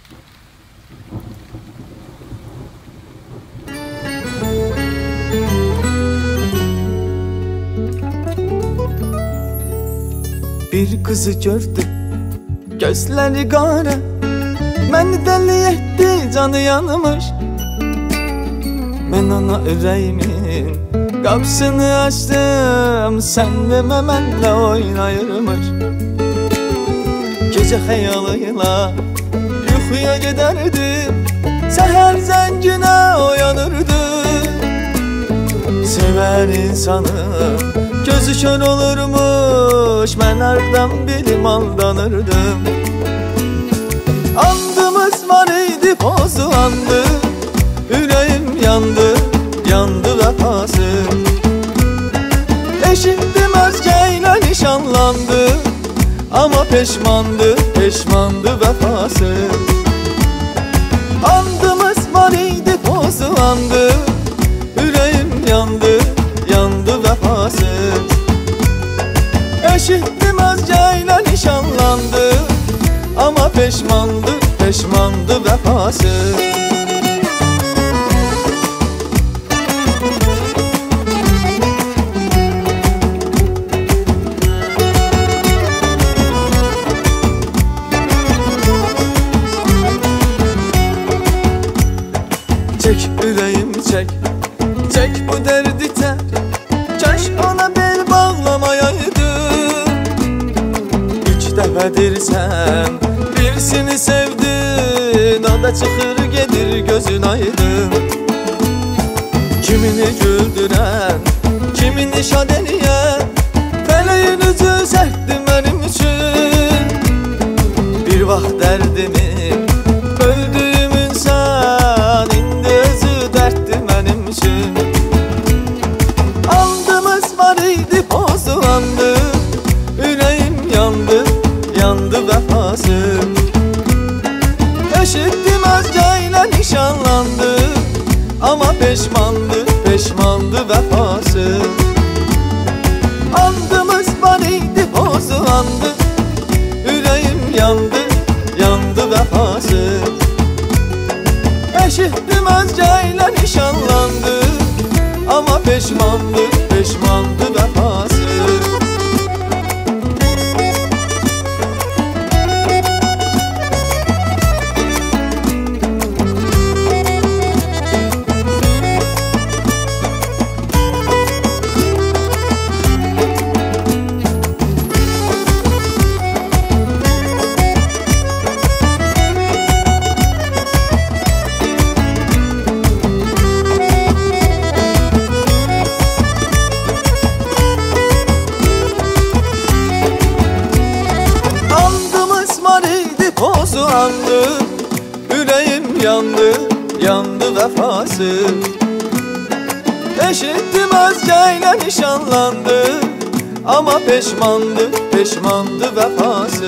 Bir kızı gördüm, gözleri qara, məni dəli etdi, canı yanmış. Mən ona ürəyimin qapısını açdım, sən demə mənlə oynayırmış. Gecə xəyalıyla yuxuya gedərdim, səhər zənginə oyanırdım. Sevər insanı gözü kör olurmuş, mən hardan bilim aldanırdım. Andımız var idi, pozu andı, ürəyim yandı, yandı vəfası. Eşitdim özgəylə nişanlandı, ama peşmandı, peşmandı vəfası. Andımız var idi, pozu andı, ürəyim yandı, yandı vəfası. Eşitdim özgəylə nişanlandı, ama peşmandı, peşmandı vəfası. Çek ürəyim çek, çek bu dərdi tək, kaş ona bel bağlamayaydım. İlk dəfədir sən birisini sevdin, o da çıxır gedir gözün aydın. Kimini güldürən, kimini şad eləyən, fələyin üzü sərtdir mənim üçün. Bir vaxt dərdimi öldüyüm insan, indi özü dərddir mənim üçün. Andımız var idi, pozulandı, ürəyim yandı, yandı vəfası. Eşitdim özgəylə nişanlandı, ama peşmandı, peşmandı vəfası. Andımız var idi, pozulandı, ürəyim yandı, yandı vəfası. Eşitdim özgəylə nişanlandı, ama peşmandı, peşmandı vəfası. Pozu andı, ürəyim yandı, yandı vəfası. Eşitdim özgəylə nişanlandı, ama peşmandı, peşmandı vəfası.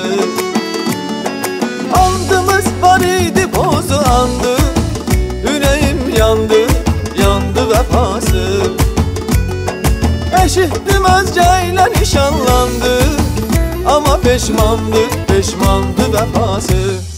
Andımız var idi, pozu andı, ürəyim yandı, yandı vəfası. Eşitdim özgəylə nişanlandı, ama peşmandı, peşmandı vəfası.